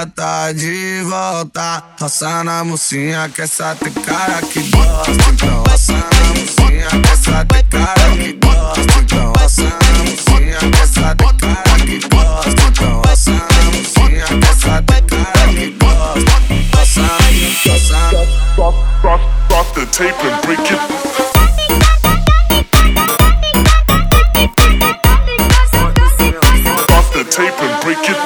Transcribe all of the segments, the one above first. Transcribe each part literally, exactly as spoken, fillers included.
ela tá de volta. Roça na mocinha que essa tem cara que gosta. Então roça na mocinha que essa tem cara que gosta. Então roça na mocinha que essa tem cara que gosta. Então roça na mocinha que essa tem cara que gosta. Roça, roça. Stop, stop, stop the tape and break it. Stop the tape and break it.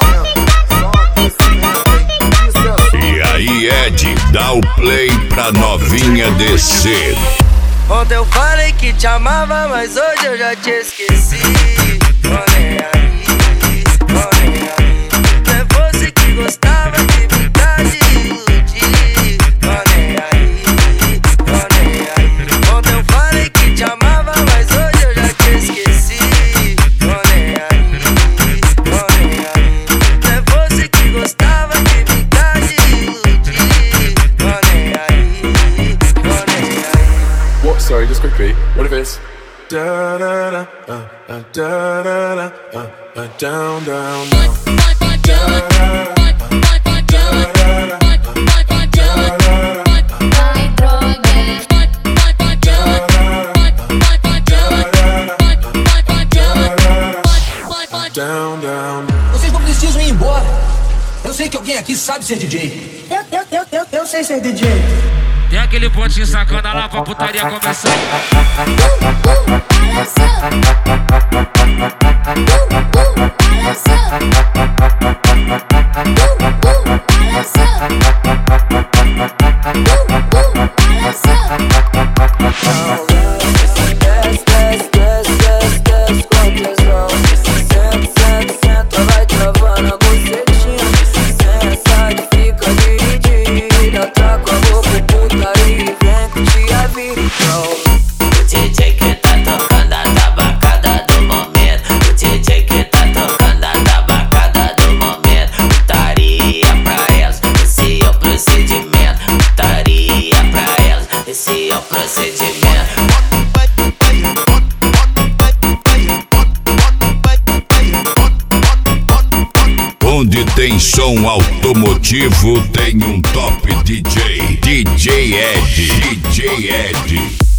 E aí, Ed, dá o play pra novinha descer. Ontem eu falei que te amava, mas hoje eu já te esqueci. Tô nem aí, tô nem aí. Não é você que gostava de brincar de iludir. Tô nem aí, tô nem aí. Ontem eu falei que te amava, mas hoje eu já te esqueci. Tô nem aí, tô nem aí. Não é você que gostava de brincar de iludir. Tô nem aí, tô nem aí. What? Sorry, just quickly. What if it's da da da uh, uh, da da da uh, uh, down down down. Down, down. Vocês não precisam ir embora. Eu sei que alguém aqui sabe ser D J. Eu, eu, eu, eu, eu sei ser D J. Tem aquele pontinho sacana lá pra putaria começar. Uh, uh, olha só. Uh, uh, olha só. Uh, uh, olha só. Uh, uh, olha só. Desce, desce, desce, desce, desce com tesão. Senta, senta, senta, vai travando a bucetinha. Senta e fica dividida. Traca a roupa, putaria e vem curtir a vida. O D J que tá tocando a tabacada do momento. O D J que tá tocando a tabacada do momento. Putaria pra elas, esse é o procedimento. Putaria pra elas, esse é o procedimento. Onde tem som automotivo, tem um top D J. D J Ed, D J Ed.